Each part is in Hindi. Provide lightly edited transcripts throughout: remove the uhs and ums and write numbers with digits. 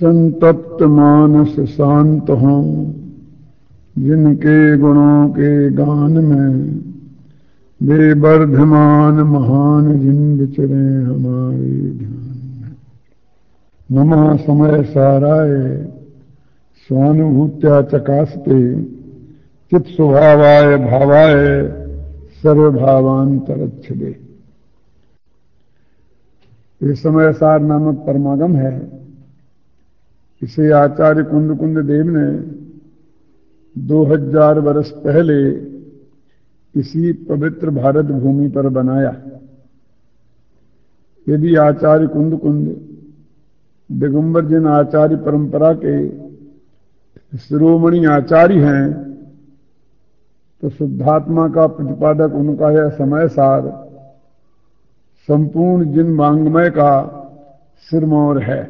संतप्त मानस शांत हों, जिनके गुणों के गान में वे वर्धमान महान जिन विचरे हमारे ध्यान में। नमः समय साराय स्वानुभूत्या चकास्ते चित स्वभावाय भावाय सर्वभावांतरच्छदे। ये समय सार नामक परमागम है। इसे आचार्य कुंद कुंद देव ने 2000 वर्ष पहले इसी पवित्र भारत भूमि पर बनाया। यदि आचार्य कुंद कुंद दिगंबर जिन आचार्य परंपरा के शिरोमणि आचार्य हैं, तो शुद्धात्मा का प्रतिपादक उनका यह समय सार संपूर्ण जिन वांग्मय का सिरमौर है।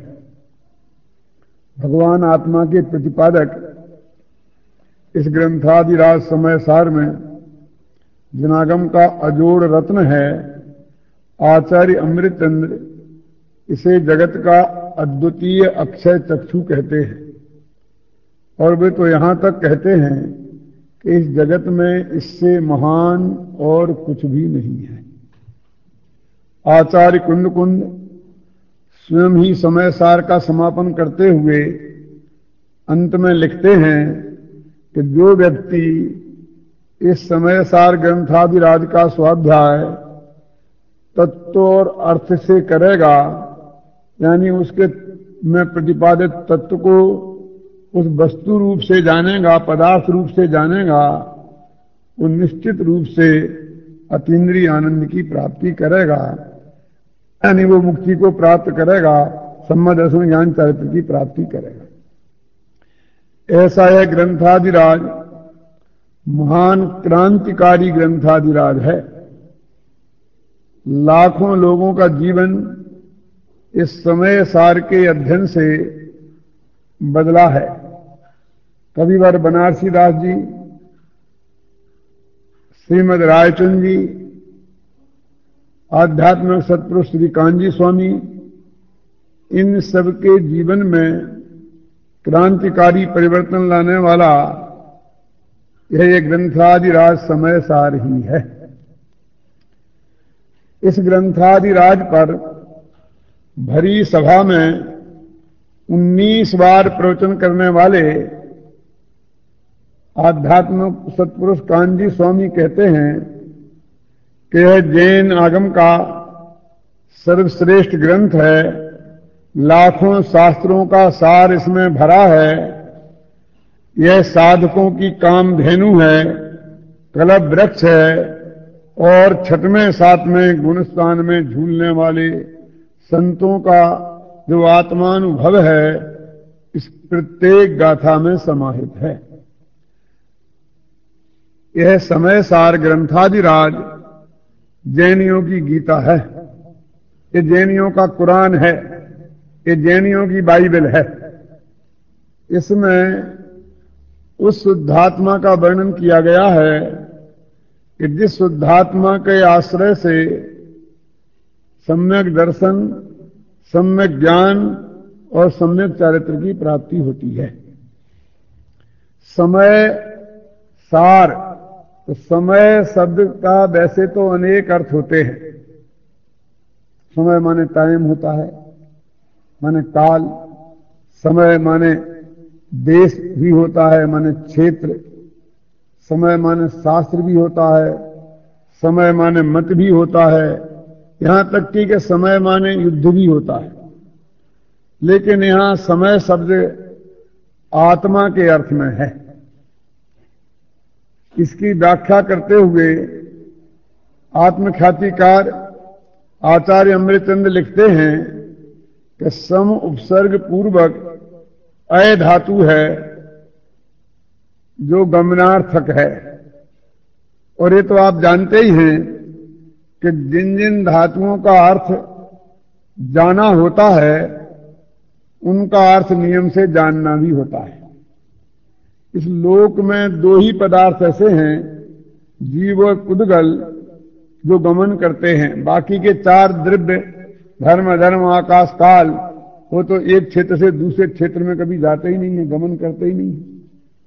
भगवान आत्मा के प्रतिपादक इस ग्रंथादिराज समय सार में जिनागम का अजोड़ रत्न है आचार्य अमृतचंद्र। इसे जगत का अद्वितीय अक्षय चक्षु कहते हैं, और वे तो यहां तक कहते हैं कि इस जगत में इससे महान और कुछ भी नहीं है। आचार्य कुंद कुंद स्वयं ही समय सार का समापन करते हुए अंत में लिखते हैं कि जो व्यक्ति इस समय सार ग्रंथादिराज का स्वाध्याय तत्व और अर्थ से करेगा, यानी उसके में प्रतिपादित तत्व को उस वस्तु रूप से जानेगा, पदार्थ रूप से जानेगा, वो निश्चित रूप से अतीन्द्रिय आनंद की प्राप्ति करेगा, यानी वो मुक्ति को प्राप्त करेगा, सम्मा दर्शन ज्ञान चरित्र की प्राप्ति करेगा। ऐसा यह ग्रंथादिराज महान क्रांतिकारी ग्रंथादिराज है। लाखों लोगों का जीवन इस समय सार के अध्ययन से बदला है। कविवर बनारसी दास जी, श्रीमद रायचंद जी, आध्यात्मिक सतपुरुष श्री कांजी स्वामी, इन सबके जीवन में क्रांतिकारी परिवर्तन लाने वाला यह एक ग्रंथादिराज समय सार ही है। इस ग्रंथादिराज पर भरी सभा में 19 बार प्रवचन करने वाले आध्यात्मिक सतपुरुष कांजी स्वामी कहते हैं कि यह जैन आगम का सर्वश्रेष्ठ ग्रंथ है। लाखों शास्त्रों का सार इसमें भरा है। यह साधकों की कामधेनु है, कलप वृक्ष है, और 6वें 7वें गुणस्थान में झूलने वाले संतों का जो आत्मानुभव है, इस प्रत्येक गाथा में समाहित है। यह समय सार ग्रंथादिराज जैनियों की गीता है, ये जैनियों का कुरान है, ये जैनियों की बाइबल है। इसमें उस शुद्धात्मा का वर्णन किया गया है कि जिस शुद्धात्मा के आश्रय से सम्यक दर्शन, सम्यक ज्ञान और सम्यक चारित्र की प्राप्ति होती है। समय सार, तो समय शब्द का वैसे तो अनेक अर्थ होते हैं। समय माने टाइम होता है, माने काल। समय माने देश भी होता है, माने क्षेत्र। समय माने शास्त्र भी होता है, समय माने मत भी होता है, यहां तक कि समय माने युद्ध भी होता है। लेकिन यहां समय शब्द आत्मा के अर्थ में है। इसकी व्याख्या करते हुए आत्मख्यातिकार आचार्य अमृतचंद लिखते हैं कि सम उपसर्ग पूर्वक अय धातु है जो गमनार्थक है। और ये तो आप जानते ही हैं कि जिन जिन धातुओं का अर्थ जाना होता है, उनका अर्थ नियम से जानना भी होता है। इस लोक में 2 ही पदार्थ ऐसे हैं, जीव और कुदगल, जो गमन करते हैं। बाकी के 4 द्रव्य, धर्म, धर्म, आकाश, काल, वो तो एक क्षेत्र से दूसरे क्षेत्र में कभी जाते ही नहीं है, गमन करते ही नहीं है।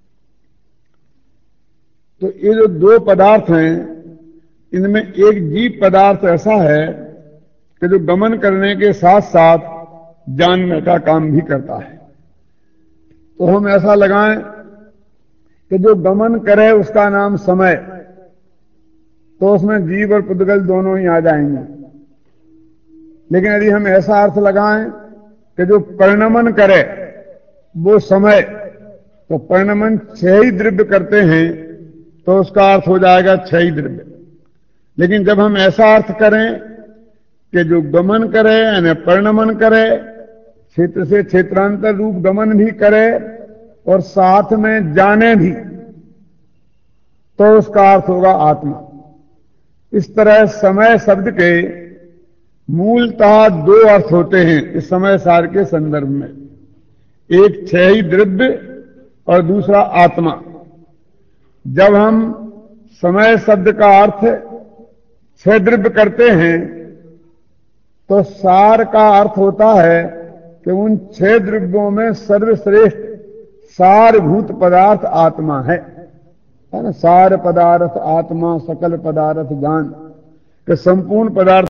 तो ये जो दो पदार्थ हैं, इनमें एक जीव पदार्थ ऐसा है कि जो गमन करने के साथ साथ जानने का काम भी करता है। तो हम ऐसा लगाएं कि जो गमन करे उसका नाम समय, तो उसमें जीव और पुद्गल दोनों ही आ जाएंगे। लेकिन यदि हम ऐसा अर्थ लगाएं कि जो परिणमन करे वो समय, तो परिणमन 6 ही द्रव्य करते हैं, तो उसका अर्थ हो जाएगा 6 ही द्रव्य। लेकिन जब हम ऐसा अर्थ करें कि जो गमन करे यानी परिणमन करे, क्षेत्र से क्षेत्रांतर रूप गमन भी करे और साथ में जाने भी, तो उसका अर्थ होगा आत्मा। इस तरह समय शब्द के मूलतः 2 अर्थ होते हैं इस समय सार के संदर्भ में, एक 6 ही द्रव्य और दूसरा आत्मा। जब हम समय शब्द का अर्थ 6 द्रव्य करते हैं तो सार का अर्थ होता है कि उन 6 द्रव्यों में सर्वश्रेष्ठ सारभूत पदार्थ आत्मा है ना। सार पदार्थ आत्मा सकल पदार्थ जान, कि संपूर्ण पदार्थ